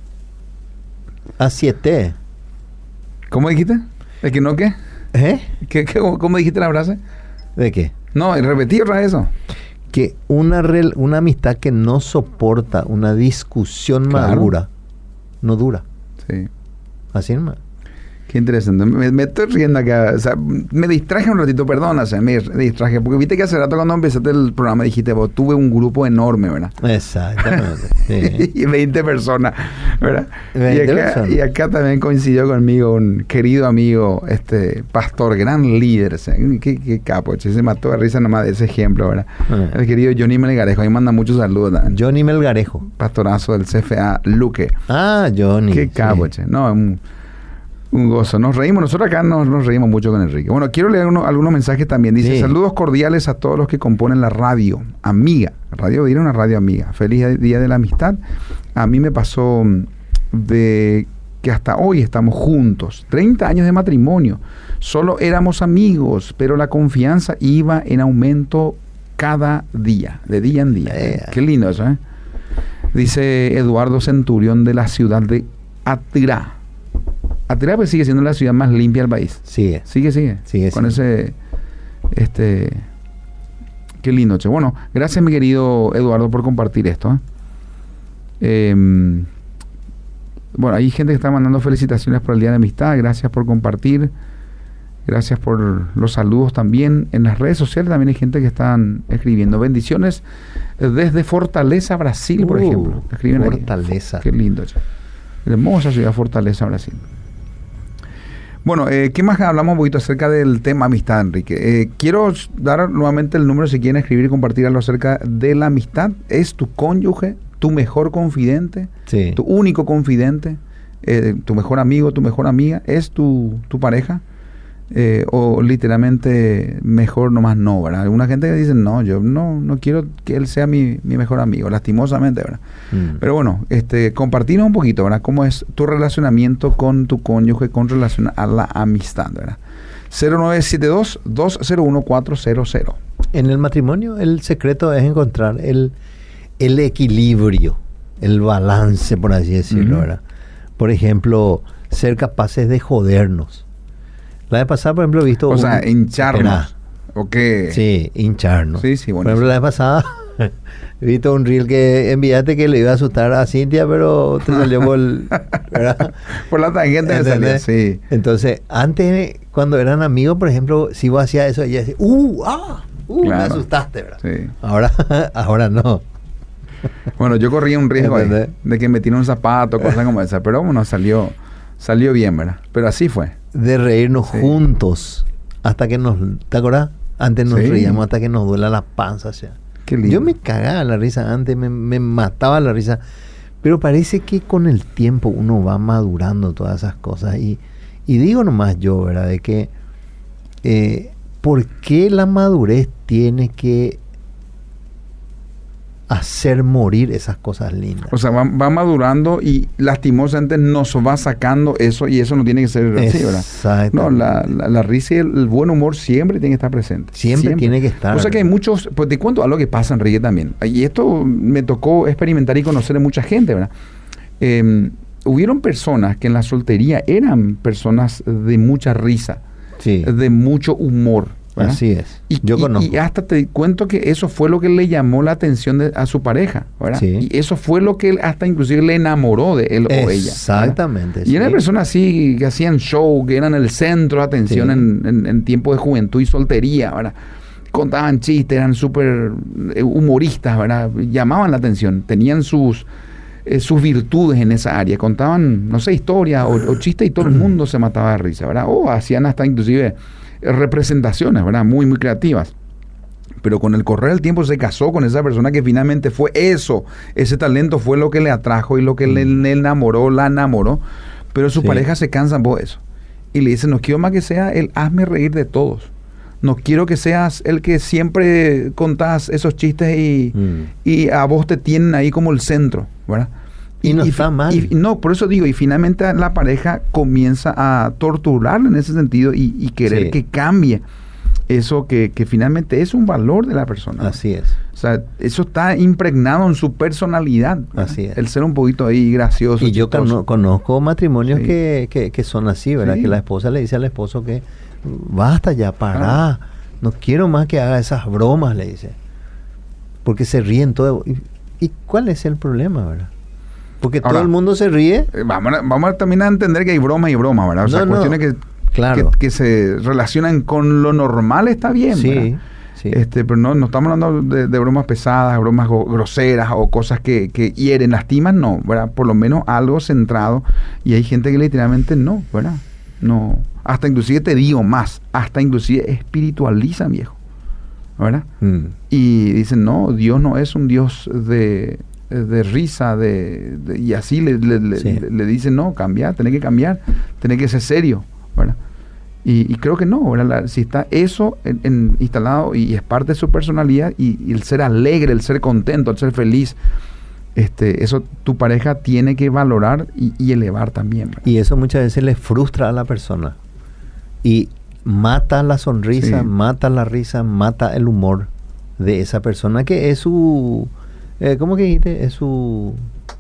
Así es. ¿Cómo dijiste? ¿De que no qué? ¿Eh? ¿Qué, qué, ¿Cómo dijiste la frase? ¿De qué? No, repetí otra vez eso. Que una, rel, una amistad que no soporta una discusión claro. madura, no dura. Sí. Así nomás. Qué interesante. Me, me estoy riendo acá. O sea, me distraje un ratito, perdona, o sea, me distraje. Porque viste que hace rato cuando empezaste el programa dijiste, vos tuve un grupo enorme, ¿verdad? Exactamente. Sí. Y veinte personas, ¿verdad? veinte y, acá, personas. y acá también coincidió conmigo un querido amigo, este pastor, gran líder. O sea, qué, qué capo, che, se mató de risa nomás de ese ejemplo, ¿verdad? Uh-huh. El querido Johnny Melgarejo. Ahí manda muchos saludos también. Johnny Melgarejo. Pastorazo del C F A Luque. Ah, Johnny. Qué capo, sí. che. No, un... Un gozo, nos reímos, nosotros acá nos, nos reímos mucho con Enrique. Bueno, quiero leer uno, algunos mensajes también. Dice, sí. saludos cordiales a todos los que componen la radio amiga. Radio Vida, una radio amiga. Feliz Día de la Amistad. A mí me pasó de que hasta hoy estamos juntos. treinta años de matrimonio. Solo éramos amigos, pero la confianza iba en aumento cada día, de día en día. Yeah. Qué lindo eso, ¿eh? Dice Eduardo Centurión de la ciudad de Atirá. Atirá pues sigue siendo la ciudad más limpia del país. Sigue. Sigue, sigue. Sigue Con sigue. ese, este, qué lindo, che. Bueno, gracias mi querido Eduardo por compartir esto. ¿eh? Eh, bueno, hay gente que está mandando felicitaciones por el Día de Amistad. Gracias por compartir. Gracias por los saludos también. En las redes sociales también hay gente que están escribiendo. Bendiciones desde Fortaleza, Brasil, por uh, ejemplo. Escriben Fortaleza. Ahí. Qué lindo, che. Hermosa ciudad, Fortaleza, Brasil. Bueno, eh, ¿qué más hablamos un poquito acerca del tema amistad, Enrique? Eh, quiero dar nuevamente el número si quieren escribir y compartir algo acerca de la amistad. ¿Es tu cónyuge, tu mejor confidente, sí. tu único confidente, eh, tu mejor amigo, tu mejor amiga? ¿Es tu, tu pareja? Eh, o literalmente mejor nomás no, ¿verdad? Alguna gente que dice, no, yo no, no quiero que él sea mi, mi mejor amigo, lastimosamente, ¿verdad? Mm. Pero bueno, este, compartirnos un poquito, ¿verdad? ¿Cómo es tu relacionamiento con tu cónyuge con relación a la amistad, ¿verdad? cero nueve siete dos, dos cero uno, cuatro cero cero. En el matrimonio el secreto es encontrar el, el equilibrio, el balance, por así decirlo, mm-hmm. ¿verdad? Por ejemplo, ser capaces de jodernos. La vez pasada, por ejemplo, he visto... O un, sea, hincharnos. ¿O qué? Sí, hincharnos. Sí, sí, bueno. Por ejemplo, la vez pasada he visto un reel que enviaste que le iba a asustar a Cintia, pero te salió por... ¿verdad? Por la tangente me salió, sí. Entonces, antes, cuando eran amigos, por ejemplo, si vos hacías eso, ella decía, ¡uh! ¡Ah! ¡Uh! Claro. Me asustaste, ¿verdad? Sí. Ahora, ahora no. Bueno, yo corría un riesgo ahí, de que me tiró un zapato, cosas como esa, pero bueno, salió, salió bien, ¿verdad? Pero así fue. De reírnos sí. juntos hasta que nos... ¿Te acordás? Antes nos sí. reíamos hasta que nos duela la panza. O sea. Qué lindo. Yo me cagaba la risa antes, me, me mataba la risa. Pero parece que con el tiempo uno va madurando todas esas cosas. Y, y digo nomás yo, ¿verdad? De que... Eh, ¿por qué la madurez tiene que hacer morir esas cosas lindas. O sea, va, va madurando y lastimosamente nos va sacando eso, y eso no tiene que ser así, ¿verdad? Exacto. No, la, la, la risa y el, el buen humor siempre tiene que estar presente. Siempre, siempre. tiene que estar. O sea que hay muchos, pues te cuento algo que pasa, Enrique, también. Y esto me tocó experimentar y conocer a mucha gente, ¿verdad? Eh, hubieron personas que en la soltería eran personas de mucha risa, sí. de mucho humor, ¿verdad? Así es. Y, Yo y, conozco. y hasta te cuento que eso fue lo que le llamó la atención de, a su pareja, ¿verdad? Sí. Y eso fue lo que él hasta inclusive le enamoró de él o ella. Exactamente. Sí. Y eran personas así que hacían show, que eran el centro de atención sí. en, en, en tiempo de juventud y soltería, ¿verdad? Contaban chistes, eran súper humoristas, ¿verdad? Llamaban la atención, tenían sus, eh, sus virtudes en esa área, contaban, no sé, historias o, o chistes y todo el mundo se mataba de risa, ¿verdad? O hacían hasta inclusive representaciones, ¿verdad? Muy, muy creativas. Pero con el correr del tiempo se casó con esa persona que finalmente fue eso. Ese talento fue lo que le atrajo y lo que mm. le, le enamoró, la enamoró. Pero su sí. pareja se cansa por eso. Y le dice, no quiero más que sea el hazme reír de todos. No quiero que seas el que siempre contás esos chistes y, mm. y a vos te tienen ahí como el centro, ¿verdad? Y, y no está mal. Y, no, por eso digo, y finalmente la pareja comienza a torturarlo en ese sentido y, y querer sí. que cambie eso que, que finalmente es un valor de la persona. Así es. O sea, eso está impregnado en su personalidad. ¿verdad? Así es. El ser un poquito ahí gracioso. Y yo cono- conozco matrimonios sí. que, que, que son así, ¿verdad? Sí. Que la esposa le dice al esposo que basta ya, pará. Ah. No quiero más que haga esas bromas, le dice. Porque se ríen todo. ¿Y, y cuál es el problema, verdad? Porque Ahora, todo el mundo se ríe. Vamos a, vamos a también a entender que hay bromas y bromas, ¿verdad? O sea, no, cuestiones no. que, claro. que, que se relacionan con lo normal está bien, sí, ¿verdad? Sí. Este, pero no, no estamos hablando de, de bromas pesadas, bromas groseras o cosas que, que hieren, lastiman, no, ¿verdad? Por lo menos algo centrado. Y hay gente que literalmente no, ¿verdad? No. Hasta inclusive te digo más, hasta inclusive espiritualizan, viejo, ¿verdad? Mm. Y dicen, no, Dios no es un Dios de... de risa, de, de y así le, le, sí. le, le dicen, no, cambiar, tenés que cambiar, tenés que ser serio, ¿verdad? Y, y creo que no, ¿verdad? La, si está eso en, en, instalado y, y es parte de su personalidad y, y el ser alegre, el ser contento, el ser feliz, este, eso tu pareja tiene que valorar y, y elevar también, ¿verdad? Y eso muchas veces le frustra a la persona y mata la sonrisa, sí. mata la risa, mata el humor de esa persona que es su... Eh, ¿Cómo que dijiste? Es su...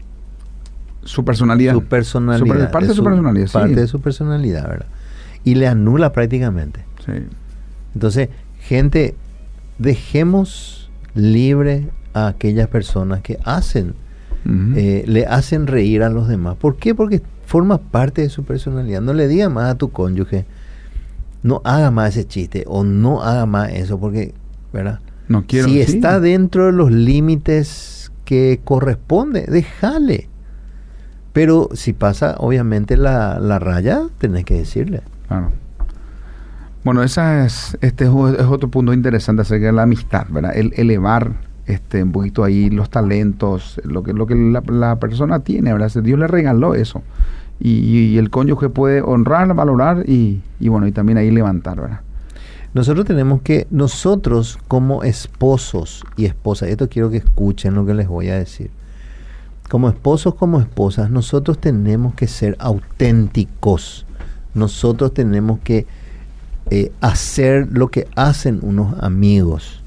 Su personalidad. Su personalidad. Su, parte de su, su personalidad, sí. Parte de su personalidad, ¿verdad? Y le anula prácticamente. Sí. Entonces, gente, dejemos libre a aquellas personas que hacen, uh-huh. eh, le hacen reír a los demás. ¿Por qué? Porque forma parte de su personalidad. No le digas más a tu cónyuge, no haga más ese chiste o no haga más eso, porque, ¿verdad? No quiero, si sí. está dentro de los límites que corresponde, déjale. Pero si pasa, obviamente, la, la raya, tenés que decirle. Claro. Bueno, esa es, este es, es otro punto interesante acerca de la amistad, ¿verdad? El elevar este, un poquito ahí los talentos, lo que, lo que la, la persona tiene, ¿verdad? Dios le regaló eso. Y, y el cónyuge puede honrar, valorar y, y bueno, y también ahí levantar, ¿verdad? Nosotros tenemos que, nosotros como esposos y esposas, esto quiero que escuchen lo que les voy a decir. Como esposos, como esposas, nosotros tenemos que ser auténticos. Nosotros tenemos que eh, hacer lo que hacen unos amigos.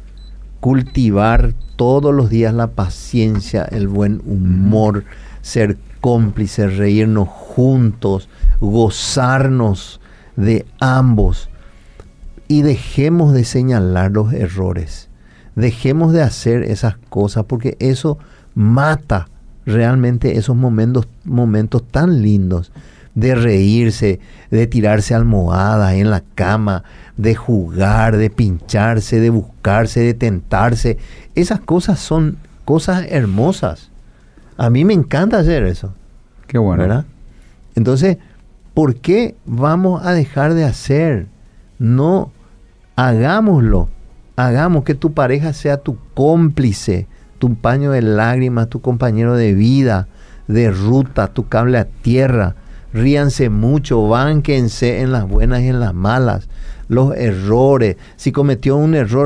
Cultivar todos los días la paciencia, el buen humor, ser cómplices, reírnos juntos, gozarnos de ambos. Y dejemos de señalar los errores. Dejemos de hacer esas cosas porque eso mata realmente esos momentos, momentos tan lindos de reírse, de tirarse almohadas en la cama, de jugar, de pincharse, de buscarse, de tentarse. Esas cosas son cosas hermosas. A mí me encanta hacer eso. Qué bueno. ¿Verdad? Entonces, ¿por qué vamos a dejar de hacer? No, hagámoslo. Hagamos que tu pareja sea tu cómplice, tu paño de lágrimas, tu compañero de vida, de ruta, tu cable a tierra. Ríanse mucho, bánquense en las buenas y en las malas, los errores. Si cometió un error,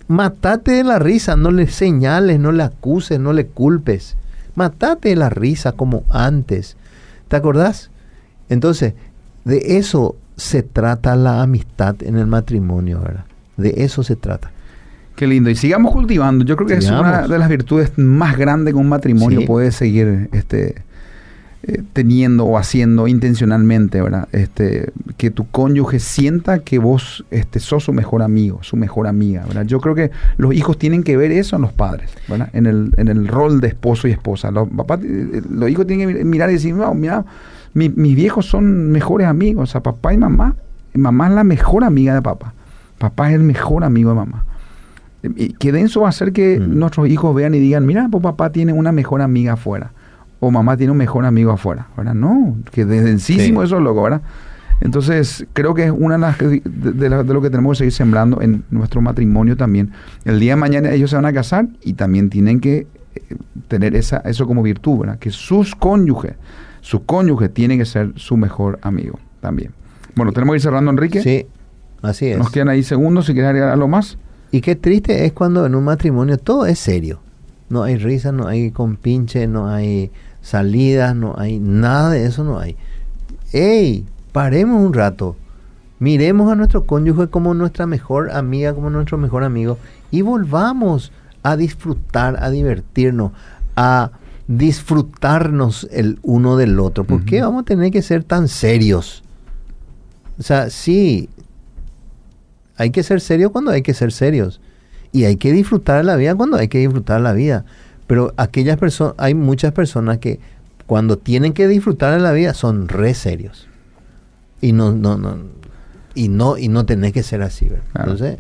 Matate de la risa, no le señales, no le acuses, no le culpes. Matate de la risa como antes. ¿Te acordás? Entonces, de eso se trata la amistad en el matrimonio, ¿verdad? De eso se trata. Qué lindo. Y sigamos cultivando. Yo creo que sigamos. Es una de las virtudes más grandes que un matrimonio sí. puede seguir este, eh, teniendo o haciendo intencionalmente, ¿verdad? Este, que tu cónyuge sienta que vos este, sos su mejor amigo, su mejor amiga, ¿verdad? Yo creo que los hijos tienen que ver eso en los padres, ¿verdad? En el, en el rol de esposo y esposa. Los papás, los hijos tienen que mirar y decir, no, mira, mi, mis viejos son mejores amigos. O sea, papá y mamá. Mamá es la mejor amiga de papá. Papá es el mejor amigo de mamá. Y que denso va a hacer que mm. nuestros hijos vean y digan, mira, pues papá tiene una mejor amiga afuera. O mamá tiene un mejor amigo afuera, ¿verdad? No, que densísimo sí. eso es loco, ¿verdad? Entonces, creo que es una de las de, de, de lo que tenemos que seguir sembrando en nuestro matrimonio también. El día de mañana ellos se van a casar y también tienen que eh, tener esa, eso como virtud, ¿verdad? Que sus cónyuges, su cónyuge tiene que ser su mejor amigo también. Bueno, tenemos que ir cerrando, Enrique. Sí, así es. Nos quedan ahí segundos, si quieres agregar algo más. Y qué triste es cuando en un matrimonio todo es serio. No hay risa, no hay compinche, no hay salidas, no hay nada de eso, no hay. ¡Ey! Paremos un rato. Miremos a nuestro cónyuge como nuestra mejor amiga, como nuestro mejor amigo. Y volvamos a disfrutar, a divertirnos, a disfrutarnos el uno del otro. ¿Por uh-huh. qué vamos a tener que ser tan serios? O sea, sí... Hay que ser serios cuando hay que ser serios. Y hay que disfrutar la vida cuando hay que disfrutar la vida. Pero aquellas personas, hay muchas personas que cuando tienen que disfrutar de la vida son re serios. Y no, no, no, y no, y no tenés que ser así, ¿verdad? Claro. Entonces,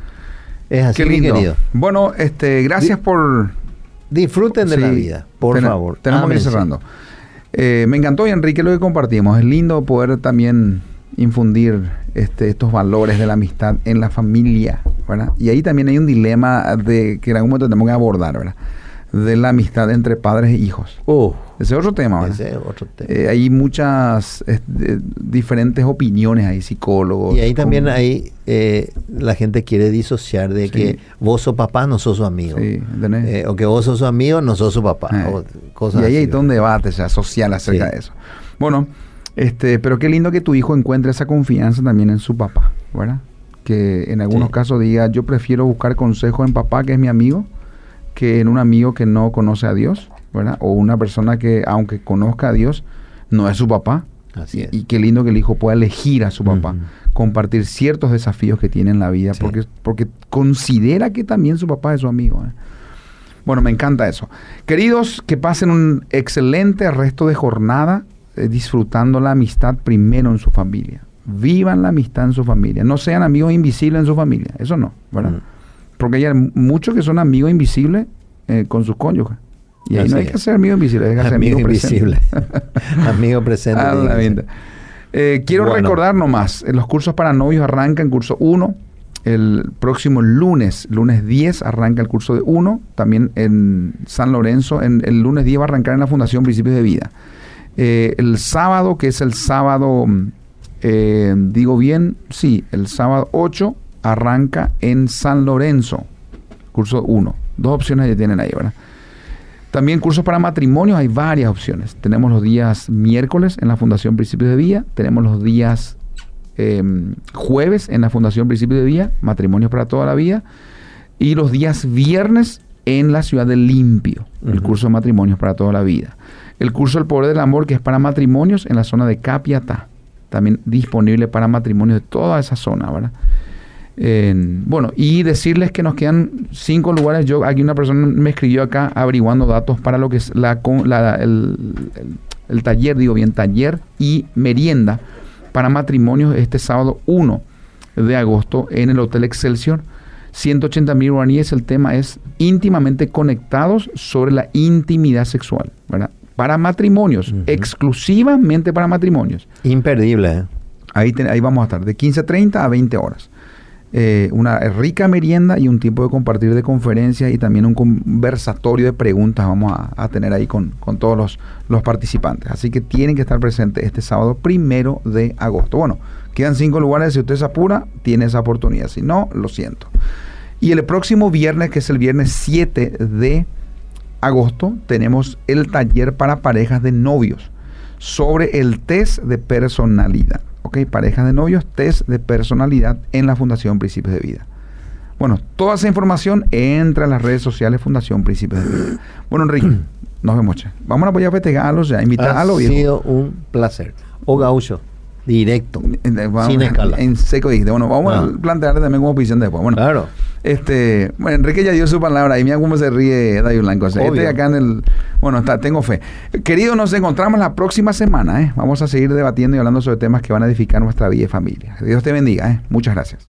es así, qué lindo. Mi querido. Bueno, este, gracias Di- por disfruten de sí, la vida, por ten- favor. Tenemos que ir cerrando. Eh, me encantó, Enrique, lo que compartimos. Es lindo poder también infundir este, estos valores de la amistad en la familia, ¿verdad? Y ahí también hay un dilema de que en algún momento tenemos que abordar, ¿verdad? De la amistad entre padres e hijos. Uh, ese es otro tema, ¿verdad? Ese es otro tema. Eh, hay muchas eh, diferentes opiniones, hay psicólogos. Y ahí también como... hay, eh, la gente quiere disociar de sí. que vos sos papá, no sos su amigo. Sí, eh, o que vos sos su amigo, no sos su papá. Eh. O cosas y ahí así, hay todo un debate, o sea, social acerca sí. de eso. Bueno, Este, pero qué lindo que tu hijo encuentre esa confianza también en su papá, ¿verdad? Que en algunos sí. casos diga, yo prefiero buscar consejo en papá, que es mi amigo, que en un amigo que no conoce a Dios, ¿verdad? O una persona que, aunque conozca a Dios, no es su papá. Así es. Y qué lindo que el hijo pueda elegir a su papá, uh-huh. compartir ciertos desafíos que tiene en la vida, sí. porque, porque considera que también su papá es su amigo, ¿eh? Bueno, me encanta eso. Queridos, que pasen un excelente resto de jornada, disfrutando la amistad primero en su familia. Vivan la amistad en su familia. No sean amigos invisibles en su familia. Eso no, ¿verdad? Mm. Porque hay muchos que son amigos invisibles eh, con sus cónyuges. Y ahí Así no hay es. que ser amigo invisible, hay que ser amigo invisible. Amigo presente. Ah, la eh, quiero bueno. recordar nomás, los cursos para novios arrancan curso uno. El próximo lunes, lunes diez, arranca el curso de uno. También en San Lorenzo, en, el lunes diez va a arrancar en la Fundación Principios de Vida. Eh, el sábado, que es el sábado, eh, digo bien, sí, el sábado ocho arranca en San Lorenzo, curso uno. Dos opciones ya tienen ahí, ¿verdad? También cursos para matrimonios, hay varias opciones. Tenemos los días miércoles en la Fundación Principios de Vida, tenemos los días eh, jueves en la Fundación Principios de Vida, matrimonios para toda la vida, y los días viernes en la Ciudad del Limpio, uh-huh. el curso de matrimonios para toda la vida. El curso El Poder del Amor, que es para matrimonios en la zona de Capiatá. También disponible para matrimonios de toda esa zona, ¿verdad? Eh, bueno, y decirles que nos quedan cinco lugares. Yo, aquí una persona me escribió acá averiguando datos para lo que es la, la, el, el, el taller, digo bien, taller y merienda para matrimonios este sábado uno de agosto en el Hotel Excelsior. ciento ochenta mil guaraníes. El tema es íntimamente conectados sobre la intimidad sexual, ¿verdad? Para matrimonios, uh-huh. exclusivamente para matrimonios. Imperdible, ¿eh? Ahí, te, ahí vamos a estar, de quince treinta a veinte horas. Eh, una rica merienda y un tiempo de compartir de conferencias y también un conversatorio de preguntas vamos a, a tener ahí con, con todos los, los participantes. Así que tienen que estar presentes este sábado primero de agosto. Bueno, quedan cinco lugares. Si usted se apura, tiene esa oportunidad. Si no, lo siento. Y el próximo viernes, que es el viernes siete de agosto, tenemos el taller para parejas de novios sobre el test de personalidad. Ok, parejas de novios, test de personalidad en la Fundación Principios de Vida. Bueno, toda esa información entra en las redes sociales Fundación Principios de Vida. Bueno, Enrique, nos vemos, che. Vamos a apoyar a festejarlos ya, invitar a los viejos. Ha sido un placer. O gaucho, directo, vamos, sin escala. En seco dijiste. Bueno, vamos ah. a plantear también como posición después. Bueno, claro. Este, bueno, Enrique ya dio su palabra y mira cómo se ríe David Blanco. O sea, este acá en el, bueno, está, tengo fe. Queridos, nos encontramos la próxima semana, ¿eh? Vamos a seguir debatiendo y hablando sobre temas que van a edificar nuestra vida y familia. Dios te bendiga, ¿eh? Muchas gracias.